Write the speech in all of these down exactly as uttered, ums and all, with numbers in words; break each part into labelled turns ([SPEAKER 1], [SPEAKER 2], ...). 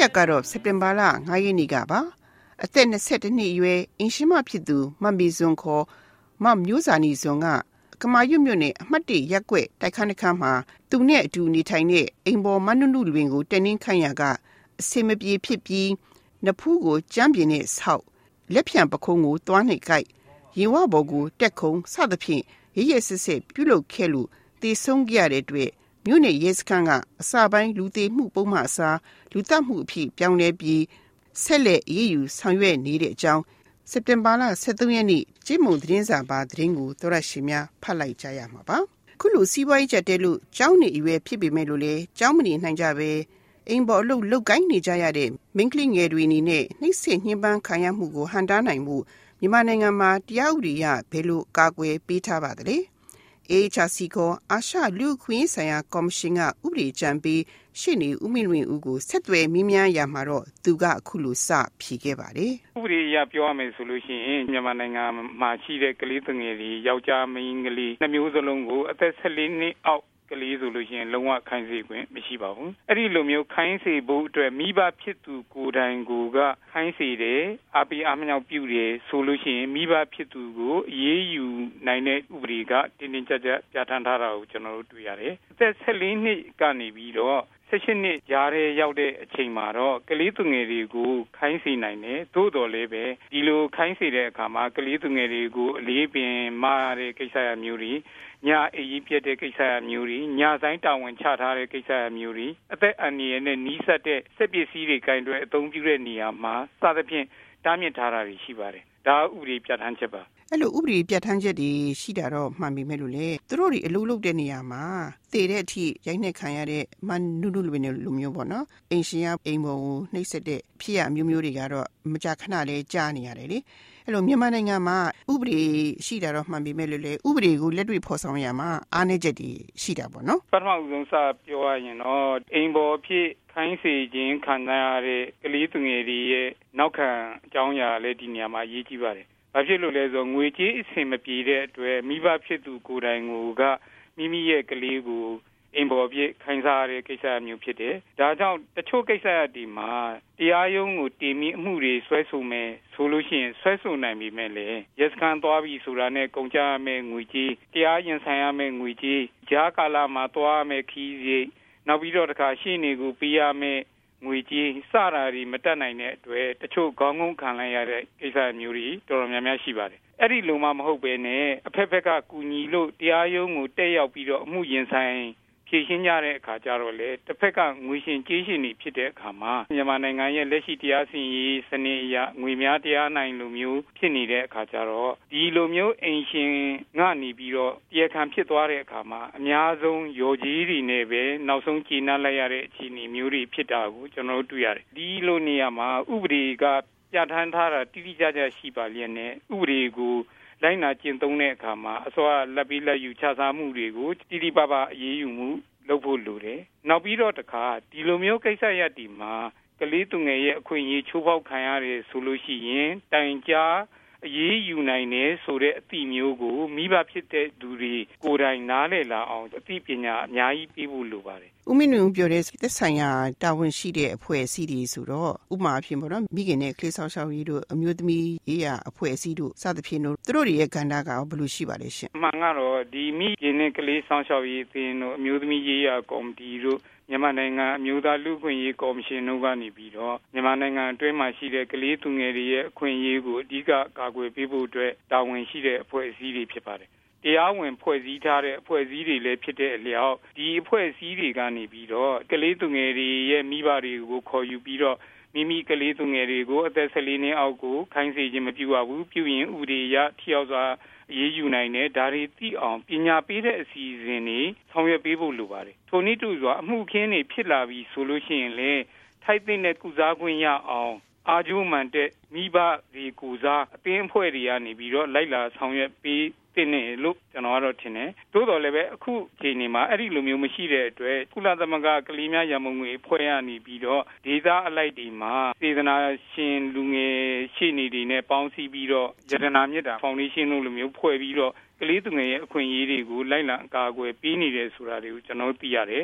[SPEAKER 1] ရက်ကတော့စက်တင်ဘာလငါးရက်နေ့ကပါအသက်၂၁နှစ်အရွယ်အင်ရှင်မဖြစ်သူမမီဇွန်ခေါ်မမျိုးစာနီဇွန်ကကမာရွတ်မြို့နယ်အမှတ်၁ရပ်ကွက်တိုက်ခန်းတစ်ခန်းမှာသူနဲ့အတူနေထိုင်တဲ့အိမ်ပေါ်မနုနုလွင်ကိုတက်နှင်းခိုင်းရကအစင်မပြေဖြစ်ပြီးနဖူးကိုကြမ်းပြင်းနဲ့ဆောက်လက်ဖြံပခုံးကိုသွားနှိပ်ကိုက်ရင်ဝဘော်ကိုတက်ခုံစသဖြင့်ရရစစ်စစ်ပြုလုပ်ခဲ့လို့တေဆုံးကြရတဲ့အတွက်မြို့နယ်ရဲစခန်းကအစပိုင်းလူသေးမှုပုံမှန်အစားလူသတ်မှုအဖြစ်ပြောင်းလဲပြီးဆက်လက်အေးအေးယူဆောင်ရွက်နေတဲ့အကြောင်းစက်တင်ဘာလ၁၃ရက်နေ့ကျင်းမုံသတင်းစာပါသတင်းကိုသောရရှိများဖတ်လိုက်ကြရမှာပါခုလိုစီးပွားရေးကျတဲ့လို့ကျောင်းနေအရွယ်ဖြစ်ပေမဲ့လို့လေကျောင်းမနေနိုင်ကြပဲအိမ်ပေါ်အလုပ်လုပ်ကိုင်းနေကြရတဲ့မိန်းကလေးငယ်တွေအနေနဲ့နှိမ့်ဆက်ညှဉ်းပန်းခံရမှုကိုဟန်တားနိုင်မှုမြန်မာနိုင်ငံမှာတရားဥပဒေအရဘယ်လိုကာကွယ်ပေးထားပါသလဲအေချာစီကိုအာရှလူခွင့်ဆိုင်ရာကော်မရှင်ကဥပဒေကြံပေးရှေ့နေဦးမင်းလွင်ဦးကိုဆက်သွယ်မြင်းများရမှာတော့သူကအခုလိုစဖြေခဲ့ပါတယ်
[SPEAKER 2] ဥပဒေအရပြောရမယ်ဆိုလို့ရှိရင်မြန်မာနိုင်ငံမှာရှိတဲ့ကလေးငယ်တွေယောက်ျားမိန်းကလေးနှမျိုးစလုံးကိုအသက်၁၄နှစ်အောက်ကလေးဆိုလို့ရှိရင်လုံးဝခိုင်းစေခွင့်မရှိပါဘူးအဲ့ဒီလိုမျိုးခိုင်းစေဖို့အတွက်မိဘဖြစ်သူကိုယ်တိုင်ကိုကခိုင်းစေတယ်အပိအမမြောက်ပြုတယ်ဆိုလို့ရှိရင်မိဘဖြစ်သူကိုအေးအေးယူနိုင်တဲ့ဥပဒေကတင်းတင်းကြပ်ကြပ်ပြဋ္ဌာန်းထားတာကိုကျွန်တော်တို့တွေ့ရတယ်အသက်၁၄နှစ်ကနေပြီးတော့၁၈နှစ်ကြားထဲရောက်တဲ့အချိန်မှာတော့ကလေးသူငယ်တွေကိုခိုင်းစေနိုင်တယ်သို့တော်လည်းပဲဒီလိုခိုင်းစေတဲ့အခါမှာကလေးသူငယ်တွေကိုအလေးပင်မရတဲ့ကိစ္စအမျိုးတွေညအေးပြတ်တဲ့ကိစ္စအမျိုးတွေညဆိုင်တာဝန်ချထားတဲ့ကိစ္စအမျိုးတွေအသက်အန္တရာယ်နဲ့နှီးစပ်တဲ့စက်ပစ္စည်းတွေကင်တွယ်အသုံးပြုတဲ့နေရာမှာစသဖြင့်တားမြစ်ထားတာတွေရှိပါတယ်ဒါဥပဒေပြဋ္ဌာန်းချက်ပါ
[SPEAKER 1] အဲ့လိုဥပဒေပြဋ္ဌာန်းချက်တွေရှိတာတော့မှန်ပြီမဲ့လို့လေသူတို့တွေအလုပ်လုပ်တဲ့နေရာမှာတည်တဲ့အထိရိုက်နှက်ခံရတဲ့မနုနုလိုလိုမျိုးပေါ့နော်အိမ်ရှင်ကအိမ်ပေါ်ကိုနှိပ်စက်တဲ့ဖြစ်ရမျိုးမျိုးတွေကတော့မကြာခဏလဲကြားနေရတယ်လေအဲ့လိုမြန်မာနိုင်ငံမှာဥပဒေရှိတာတော့မှန်ပြီမဲ့လို့လေဥပဒေကိုလက်တွေ့ဖော်ဆောင်ရမှာအားနည်းချက်တွေရှိတာပေါ့နော်
[SPEAKER 2] ပထမဦးဆုံးစပြောရရင်တော့အိမ်ပေါ်ဖြစ်ခိုင်းစေခြင်းခံရတဲ့ကလေးသူငယ်တွေရဲ့နောက်ခံအကြောင်းအရာလည်းဒီနေရာမှာအရေးကြီးပါတယ်ဘာဖြစ်လို့လဲဆိုတော့ငွေကြေးအဆင်မပြေတဲ့အတွက်မိဘဖြစ်သူကိုယ်တိုင်ကိုကမိမိရဲ့ကလေးကိုအိမ်ပေါ်ပြည့်ခိုင်းစားရတဲ့ကိစ္စမျိုးဖြစ်တယ်။ဒါကြောင့်တချို့ကိစ္စတွေမှာတရားရုံးကိုတင်ပြီးအမှုတွေဆွဲဆိုမယ်ဆိုလို့ရှိရင်ဆွဲဆိုနိုင်ပြီမဲ့လေရက်စကန်သွားပြီဆိုတာနဲ့ကုန်ကြရမယ့်ငွေကြေးတရားရင်ဆိုင်ရမယ့်ငွေကြေးကြားကာလမှာသွားရမယ့်ခီးစိနောက်ပြီးတော့တခါရှင်းနေကိုပေးရမယ့်ငွေကြေးစတာတွေမတက်နိုင်တဲ့အတွက်တချို့ခေါင်းငုံခံလိုက်ရတဲ့ကိစ္စမျိုးတွေတော်တော်များများရှိပါတယ်အဲ့ဒီလိုမှမဟုတ်ပဲနဲ့အဖက်ဖက်ကကူညီလို့တရားရုံးကိုတက်ရောက်ပြီးတော့အမှုရင်ဆိုင်ဖြေရှင်းကြတဲ့အခါကျတော့လေတစ်ဖက်ကငွေရှင်ကြေးရှင်တွေဖြစ်တဲ့အခါမှာမြန်မာနိုင်ငံရဲ့လက်ရှိတရားစီရင်ရေးစနစ်အရငွေများတရားနိုင်လိုမျိုးဖြစ်နေတဲ့အခါကျတော့ဒီလိုမျိုးအိမ်ရှင်ကနေပြီးတော့တရားခံဖြစ်သွားတဲ့အခါမှာအများဆုံးရော်ကြီးတွေနဲ့ပဲနောက်ဆုံးကျေနပ်လိုက်ရတဲ့အခြေအနေမျိုးတွေဖြစ်တာကိုကျွန်တော်တို့တွေ့ရတယ်ဒီလိုနေရာမှာဥပဒေကပြဋ္ဌာန်းထားတာတိတိကျကျရှိပါလျက်နဲ့ဥပဒေကိုလိုက်နာကျင့်သုံးတဲ့အခါမှာအစောလက်ပြီးလက်ယူချစားမှုတွေကိုတိတိပပအရေးယူမှုလုပ်ဖို့လိုတယ်။နောက်ပြီးတော့တခါဒီလိုမျိုးကိစ္စရပ်ဒီမှာကလေးသူငယ်ရဲ့အခွင့်အရေးချိုးဖောက်ခံရတယ်ဆိုလို့ရှိရင်တိုင်ကြားအရေးယူနိုင်တယ်ဆိုတဲ့အသည့်မျိုးကိုမိဘဖြစ်တဲ့သူတွေကိုယ်တိုင်နားလည်လာအောင်အသိပညာအများကြီးပေးဖို့လိုပါတယ်
[SPEAKER 1] ။ဦးမင်းလွင်ပြောတဲ့သက်ဆိုင်ရာတာဝန်ရှိတဲ့အဖွဲ့အစည်းတွေဆိုတော့ဥပမာအဖြစ်ပေါ့နော်မိခင်နဲ့ကလေးဆောင်ရှောက်ရေးတို့အမျိုးသမီးရေးရာအဖွဲ့အစည်းတို့စသဖြင့်တို့သူတို့တွေရဲ့ကဏ္ဍကဘယ်လိုရှိပါလဲရှင်
[SPEAKER 2] ။အမှန်ကတော့ဒီမိခင်နဲ့ကလေးဆောင်ရှောက်ရေးအသင်းတို့အမျိုးသမီးရေးရာကော်မတီတို့မြန်မာနိုင်ငံအမျိုးသားလူ့အခွင့်အရေးကော်မရှင်တို့ကနေပြီးတော့မြန်မာနိုင်ငံအတွင်းမှာရှိတဲ့ကလေးသူငယ်တွေရဲ့အခွင့်အရေးကိုအဓိကကာကွယ်ပေးဖို့အတွက်တာဝန်ရှိတဲ့အဖွဲ့အစည်းတွေဖြစ်ပါတယ်။တရားဝင်ဖွဲ့စည်းထားတဲ့အဖွဲ့အစည်းတွေလည်းဖြစ်တဲ့အလျောက်ဒီအဖွဲ့အစည်းတွေကနေပြီးတော့ကလေးသူငယ်တွေရဲ့မိဘတွေကိုခေါ်ယူပြီးတော့မိမိကလေးသူငယ်တွေကိုအသက်၁၄နှစ်အောက်ကိုခိုင်းစေခြင်းမပြုရဘူးပြုရင်ဥပဒေအရထိရောက်စွာအရေးယူနိုင်တယ်ဒါတွေသိအောင်ပညာပေးတဲ့အစီအစဉ်တွေဆောင်ရွက်ပေးဖို့လိုပါတယ်ထိုနည်းတူစွာအမှုခင်းတွေဖြစ်လာပြီဆိုလို့ရှိရင်လေထိုက်တဲ့ကုစားခွင့်ရအောင်အာဂျိုးမှန်တဲ့မိဘတွေကုစားအသင်းအဖွဲ့တွေကနေပြီးတော့လိုက်လာဆောင်ရွက်ပေးတင်နေလို့ကျွန်တော်ကတော့ထင်တယ်သို့တော်လည်းပဲအခုအချိန်ဒီမှာအဲ့ဒီလိုမျိုးမရှိတဲ့အတွက်ကုလသမဂ္ဂကလေးများရန်ပုံငွေအဖွဲ့ရနေပြီးတော့ဒေသအလိုက်ဒီမှာစေတနာရှင်လူငယ်ရှေ့နေတွေနဲ့ပေါင်းစည်းပြီးတော့ရတနာမြတ်တာဖောင်ဒေးရှင်းတို့လိုမျိုးဖွဲ့ပြီးတော့ကလေးသူငယ်ရဲ့အခွင့်အရေးတွေကိုလိုက်လံအကာအကွယ်ပေးနေတယ်ဆိုတာတွေကိုကျွန်တော်သိရတယ်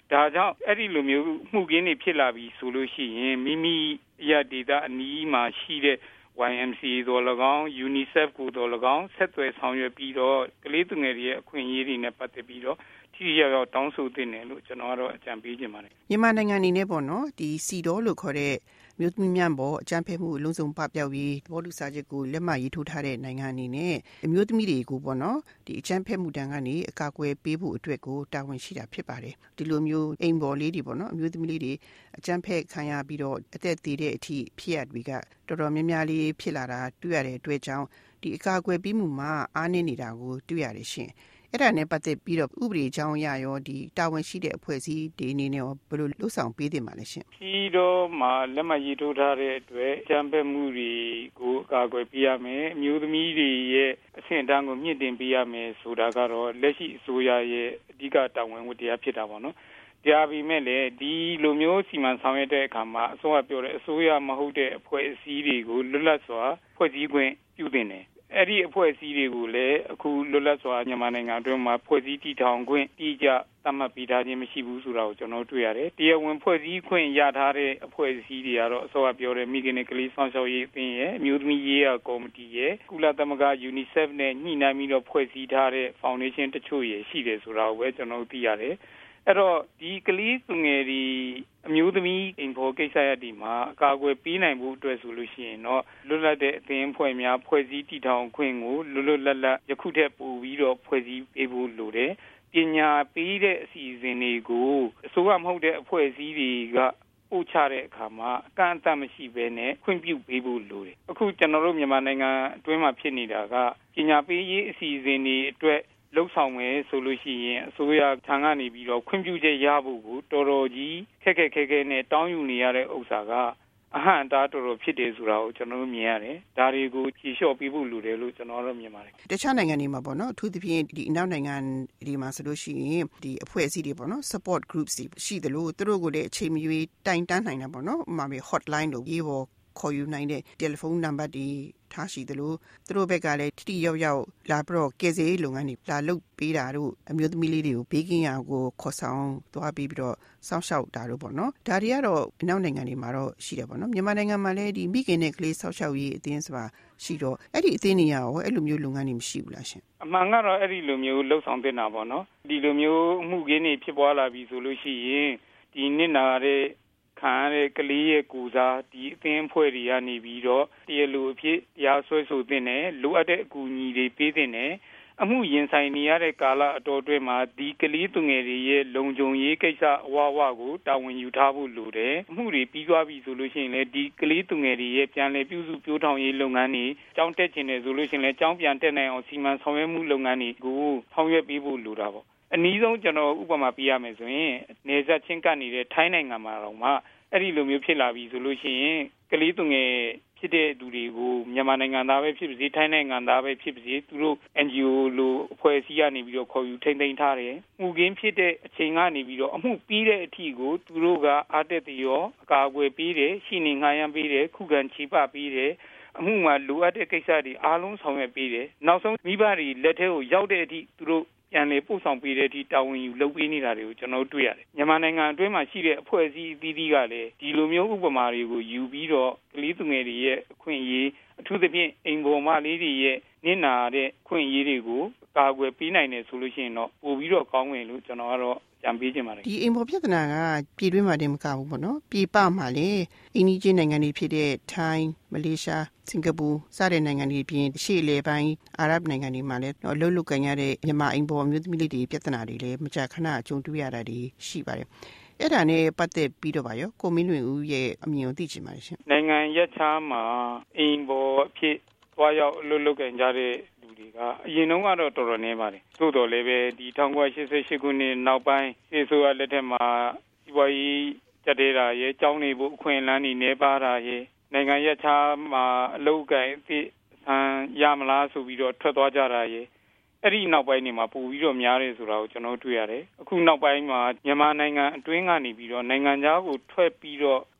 [SPEAKER 2] ဒါကြောင့်အဲ့ဒီလိုမျိုးမှုကင်းတွေဖြစ်လာပြီဆိုလို့ရှိရင်မိမိရဒေတာအနီးမှာရှိတဲ့ Y M C A တို့၎င်း UNICEF ကိုတို့၎င်းဆက်သွယ်ဆောင်ရွက်ပြီးတော့ကလေးသူငယ်တွေရဲ့အခွင့်အရေးတွေနဲ့ပတ်သက်ပြီးတော့ထိရောက်ရောက်တောင်းဆိုသင့်တယ်လို့ကျွန်တော်ကတော့အကြံပေးချင်ပါတယ်
[SPEAKER 1] မြန်မာနိုင်ငံအနေနဲ့ပေါ့နော်ဒီစီဒေါ်လို့ခေါ်တဲ့မြို့သမီးများပေါ်အကြမ်းဖက်မှုအလုံးစုံပပျောက်ရေးသဘောတူစာချုပ်ကိုလက်မှတ်ရေးထိုးထားတဲ့နိုင်ငံအနေနဲ့အမျိုးသမီးတွေကိုပေါ့နော်ဒီအကြမ်းဖက်မှုတန်းကနေအကာအကွယ်ပေးဖို့အတွက်ကိုတာဝန်ရှိတာဖြစ်ပါတယ်ဒီလိုမျိုးအိမ်ပေါ်လေးတွေပေါ့နော်အမျိုးသမီးလေးတွေအကြမ်းဖက်ခံရပြီးတော့အသက်သေတဲ့အထိဖြစ်ရတွေကတော်တော်များများလေးဖြစ်လာတာတွေ့ရတဲ့အတွက်ကြောင့်ဒီအကာအကွယ်ပေးမှုမှာအားနည်းနေတာကိုတွေ့ရတယ်ရှင်အဲ့ဒါနဲ့ပတ်သက်ပြီးတော့ဥပဒေအကြောင်းအရရောဒီတာဝန်ရှိတဲ့အဖွဲ့အစည်းတွေအနေနဲ့ရောဘယ်လိုလှုပ်ဆောင်ပေးသင့်ပါလဲရှင်
[SPEAKER 2] ဒီတော့မှလက်မှတ်ရေးထိုးထားတဲ့အတွက်ကြမ်းဖက်မှုတွေကိုအကာအကွယ်ပေးရမယ်အမျိုးသမီးတွေရဲ့အဆင့်အတန်းကိုမြင့်တင်ပေးရမယ်ဆိုတာကတော့လက်ရှိအစိုးရရဲ့အဓိကတာဝန်ဝတ္တရားဖြစ်တာပေါ့နော်ကြားပြီးမဲ့လေဒီလိုမျိုးစီမံဆောင်ရွက်တဲ့အခါမှာအစိုးရပြောတဲ့အစိုးရမဟုတ်တဲ့အဖွဲ့အစည်းတွေကိုလွတ်လပ်စွာဖွဲ့စည်းခွင့်ပြုသင့်တယ်အဲ့ဒီအဖွဲ့အစည်းတွေကိုလည်းအခုလွတ်လပ်စွာမြန်မာနိုင်ငံအတွင်းမှာဖွဲ့စည်းတည်ထောင်ခွင့်တည်ကြသတ်မှတ်ပေးထားခြင်းမရှိဘူးဆိုတာကိုကျွန်တော်တွေ့ရတယ်။တရားဝင်ဖွဲ့စည်းခွင့်ရထားတဲ့အဖွဲ့အစည်းတွေကတော့အစိုးရပြောတဲ့မိခင်နဲ့ကလေးဆောင်ရှောက်ရေးအသင်းရဲ့အမျိုးသမီးရေးရာကော်မတီရဲ့ကုလသမဂ္ဂ UNICEF နဲ့ညှိနှိုင်းပြီးတော့ဖွဲ့စည်းထားတဲ့ foundation တချို့ရရှိတယ်ဆိုတာကိုပဲကျွန်တော်သိရတယ်။အဲ့တော့ဒီကလေးသူငယ်ဒီအမျိုးသမီးအိမ်ဖော်ကိစ္စရပ်ဒီမှာအကာအကွယ်ပေးနိုင်ဖို့အတွက်ဆိုလို့ရှိရင်တော့လွတ်လပ်တဲ့အသင်းအဖွဲ့များဖွဲ့စည်းတည်ထောင်ခွင့်ကိုလွတ်လွတ်လပ်လပ်ယခုထက်ပိုပြီးတော့ဖွဲ့စည်းပေးဖို့လိုတယ်ပညာပေးတဲ့အစီအစဉ်တွေကိုအစိုးရမဟုတ်တဲ့အဖွဲ့အစည်းတွေကပို့ချတဲ့အခါမှာအကန့်အသတ်မရှိဘဲနဲ့ခွင့်ပြုပေးဖို့လိုတယ်အခုကျွန်တော်တို့မြန်မာနိုင်ငံအတွင်းမှာဖြစ်နေတာကပညာပေးရေးအစီအစဉ်တွေအတွက်လှုပ်ဆောင်မယ်ဆိုလို့ရှိရင်အစိုးရထံကနေပြီးတော့ခွင့်ပြုချက်ရဖို့ကိုတော်တော်ကြီးခက်ခက်ခဲခဲနဲ့တောင်းယူနေရတဲ့ဥစ္စာကအဟန့်အတားတော်တော်ဖြစ်တယ်ဆိုတာကိုကျွန်တော်တို့မြင်ရတယ်။ဒါတွေကိုဖြေလျှော့ပေးဖို့လိုတယ်လို့ကျွန်တော်တို့မြင်ပါတယ်
[SPEAKER 1] ။တခြားနိုင်ငံတွေမှာပေါ့နော်အထူးသဖြင့်ဒီအနောက်နိုင်ငံတွေမှာဆိုလို့ရှိရင်ဒီအဖွဲ့အစည်းတွေပေါ့နော် support groups တွေရှိတယ်လို့သူတို့ကိုလည်းအချိန်မရွေးတိုင်တန်းနိုင်တာပေါ့နော်။ဥပမာ hotline လို့ရေးပေါ်ခေါ်ယူနိုင်တဲ့တယ်လီဖုန်းနံပါတ်တွေထားရှိတယ်လို့သူတို့ဘက်ကလည်းတိတိရောက်ရောက်လာပြီးတော့ကယ်ဆယ်ရေးလုပ်ငန်းတွေလာလုပ်ပေးတာတို့အမျိုးသမီးလေးတွေကိုဘေးကင်းရာကိုခေါ်ဆောင်သွားပြီးပြီးတော့စောင့်ရှောက်တာတို့ပေါ့နော်ဒါတွေကတော့အနောက်နိုင်ငံတွေမှာတော့ရှိတယ်ပေါ့နော်မြန်မာနိုင်ငံမှာလည်းဒီမိခင်နဲ့ကလေးစောင့်ရှောက်ရေးအသင်းဆိုတာရှိတော့အဲ့ဒီအသင်းတွေရောအဲ့လိုမျိုးလုပ်ငန်းတွေမရှိဘူးလားရှင်
[SPEAKER 2] အမှန်ကတော့အဲ့ဒီလိုမျိုးလှုပ်ဆောင်တင်တာပေါ့နော်ဒီလိုမျိုးမှုခင်းတွေဖြစ်ပွားလာပြီဆိုလို့ရှိရင်ဒီနစ်နာတဲ့ခံရတဲ့ကလေးရဲ့ကိုစားဒီအသင်းအဖွဲ့တွေကနေပြီးတော့တရားလိုအဖြစ်တရားစွဲဆိုသင့်တယ်လိုအပ်တဲ့အကူအညီတွေပေးသင့်တယ်အမှုရင်ဆိုင်နေရတဲ့ကာလအတော်အတွင်းမှာဒီကလေးသူငယ်တွေရဲ့လုံခြုံရေးကိစ္စအဝဝကိုတာဝန်ယူထားဖို့လိုတယ်အမှုတွေပြီးသွားပြီဆိုလို့ရှိရင်လည်းဒီကလေးသူငယ်တွေရဲ့ပြန်လည်ပြုစုပြောင်းထောင်ရေးလုပ်ငန်းတွေကြောင်းတက်ခြင်းတွေဆိုလို့ရှိရင်လည်းကြောင်းပြန်တက်နိုင်အောင်စီမံဆောင်ရွက်မှုလုပ်ငန်းတွေကိုဆောင်ရွက်ပေးဖို့လိုတာပေါ့အနည်းဆုံးကျွန်တော်ဥပမာပြရမယ်ဆိုရင်နေဆက်ချင်းကပ်နေတဲ့ထိုင်းနိုင်ငံမှာတော့မှအဲ့ဒီလိုမျိုးဖြစ်လာပြီဆိုလို့ရှိရင်ကလေးသူငယ်ဖြစ်တဲ့သူတွေကိုမြန်မာနိုင်ငံသားပဲဖြစ်ပါစေထိုင်းနိုင်ငံသားပဲဖြစ်ပါစေသူတို့ N G O လိုအဖွဲ့အစည်းကနေပြီးတော့ခေါ်ယူထိန်းသိမ်းထားတယ်။မှုခင်းဖြစ်တဲ့အချိန်ကနေပြီးတော့အမှုပြီးတဲ့အထိကိုသူတို့ကအားတက်တရောအကာအကွယ်ပေးတယ်ရှင်းနေငှားရမ်းပေးတယ်ခုခံချေပပေးတယ်အမှုမှာလိုအပ်တဲ့ကိစ္စတွေအားလုံးဆောင်ရွက်ပေးတယ်။နောက်ဆုံးမိဘတွေလက်ထဲကိုရောက်တဲ့အထိသူတို့ပြန်လေပို့ဆောင်ပေးတဲ့အထိတာဝန်ယူလုပ်ပေးနေတာတွေကိုကျွန်တော်တွေ့ရတယ်မြန်မာနိုင်ငံအတွင်းမှာရှိတဲ့အဖွဲ့အစည်းအသီးသီးကလည်းဒီလိုမျိုးဥပမာတွေကိုယူပြီးတော့ကလေးသူငယ်တွေရဲ့အခွင့်အရေးအထူးသဖြင့်အိမ်ပေါ်မလေးတွေရဲ့နစ်နာတဲ့အခွင့်အရေးတွေကိုကာကွယ်ပေးနိုင်တယ်ဆိုလို့ရှိရင်တော့ပို့ပြီးတော့ကောင်းဝင်လို့ကျွန်တော်ကတော့ကြံပေးခြင်းပါတယ်
[SPEAKER 1] ဒီအိမ်ပေါ်ပြဿနာကပြည်တွင်းမှာတည်းမကဘူးပေါ့နော်ပြည်ပမှာလည်းအိန္ဒိယနိုင်ငံတွေဖြစ်တဲ့ထိုင်းမလေးရှားစင်ကာပူစတဲ့နိုင်ငံတွေပြင်ရှေ့လေပိုင်းအာရပ်နိုင်ငံတွေမှာလည်းလှုပ်လှုပ်ကန်ရတဲ့မြန်မာအိမ်ပေါ်မျိုးသမီးလေးတွေပြဿနာတွေလည်းမကြာခဏအကြုံတွေ့ရတာတွေရှိပါတယ်အဲ့ဒါနဲ့ပတ်သက်ပြီးတော့ပါရောကိုမင်းလွင်ဦးရဲ့အမြင်ကိုသိချင်ပါတယ်ရှင်
[SPEAKER 2] နိုင်ငံရပ်ခြားမှာအိမ်ပေါ်အဖြစ်သွားရောက်လှုပ်လှုပ်ကန်ကြတဲ့အရင်တုန်းကတော့တော်တော်နေပါတယ်သို့တော်လည်းပဲဒီ၁၉၈၈ခုနှစ်နောက်ပိုင်းစစ်ဆိုးရလက်ထက်မှာစီးပွားရေးကြက်တဲ့တာရဲ့ကြောင်းနေဖို့အခွင့်အလမ်းတွေနေပါတာရဲ့နိုင်ငံရပ်ခြားမှာအလုပ်ကိုင်အသည့်ဆန်ရမလားဆိုပြီးတော့ထွက်သွားကြတာရဲ့အဲ့ဒီနောက်ပိုင်းနေမှာပို့ပြီးတော့များတယ်ဆိုတာကိုကျွန်တော်တွေ့ရတယ်အခုနောက်ပိုင်းမှာမြန်မာနိုင်ငံအတွင်းကနေပြီးတော့နိုင်ငံခြားကိုထွက်ပြီးတော့အ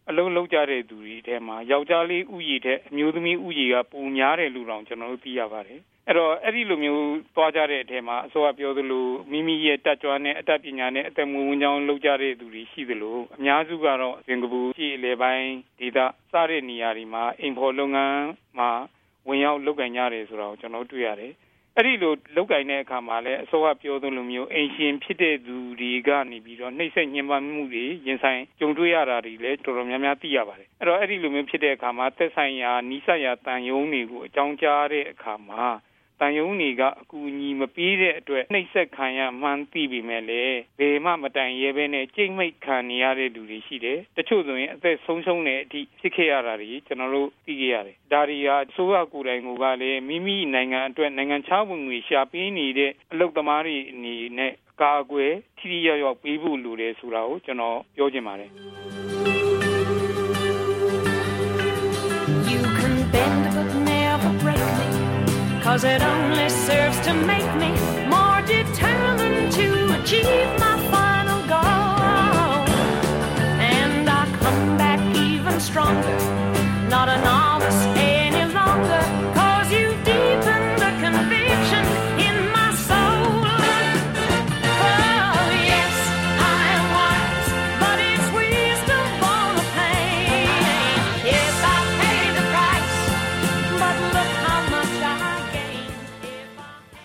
[SPEAKER 2] အလုံးလုံးကြတဲ့သူတွေထဲမှာယောက်ျားလေးဥယျာဉ်တဲ့အမျိုးသမီးဥယျာဉ်ကပုံများတယ်လို့တော့ကျွန်တော်တို့သိရပါတယ်အဲ့တော့အဲ့ဒီလိုမျိုးသွားကြတဲ့အထဲမှာအစိုးရပြောသလိုမိမိရဲ့တက်ကြွနဲ့အတတ်ပညာနဲ့အသက်မွေးဝမ်းကြောင်းလုပ်ကြတဲ့သူတွေရှိသလိုအများစုကတော့စင်ကာပူပြည်လေပိုင်းဒေသစတဲ့နေရာတွေမှာအိမ်ဖော်လုပ်ငန်းမှာဝင်ရောက်လုပ်ကိုင်ကြတယ်ဆိုတာကိုကျွန်တော်တွေ့ရတယ်အဲ့ဒီလိုလုပ်ကိုင်တဲ့အခါမှာလည်းအစိုးရပြောသလိုမျိုးအိမ်ရှင်ဖြစ်တဲ့သူတွေကနေပြီးတော့နှိပ်စက်ညှဉ်းပန်းမှုတွေရင်ဆိုင်ကြုံတွေ့ရတာတွေလည်းတော်တော်များများသိရပါတယ်အဲ့တော့အဲ့ဒီလိုမျိုးဖြစ်တဲ့အခါမှာသက်ဆိုင်ရာနီးစပ်ရာတန်ယုံတွေကိုအကြောင်းကြားတဲ့အခါမှာတန်ယုံတွေကအကူအညီမပေးတဲ့အတွက်နှိပ်စက်ခံရမှန်းသိပေမဲ့လည်းဘယ်မှမတိုင်ရဲဘဲနဲ့ကြိတ်မိတ်ခံနေရတဲ့လူတွေရှိတယ်တချို့ဆိုရင်အသက်ဆုံးရှုံးတဲ့အထိဖြစ်ခဲ့ရတာတွေကျွန်တော်တို့သိခဲ့ရတယ်ဒါတွေဟာအစိုးရကိုယ်တိုင်ကလည်းမိမိနိုင်ငံအတွက်နိုင်ငံခြားဝင်ငွေရှာပေးနေတဲ့အလုပ်သမားတွေအနေနဲ့ကာကွယ်ထိထိရောက်ရောက်ပေးဖို့လိုတယ်ဆိုတာကိုကျွန်တော်ပြောချင်ပါတယ်
[SPEAKER 3] You can bend but never break me Cause it only serves to make me more determined to achieve my final goal And I come back even stronger Not enough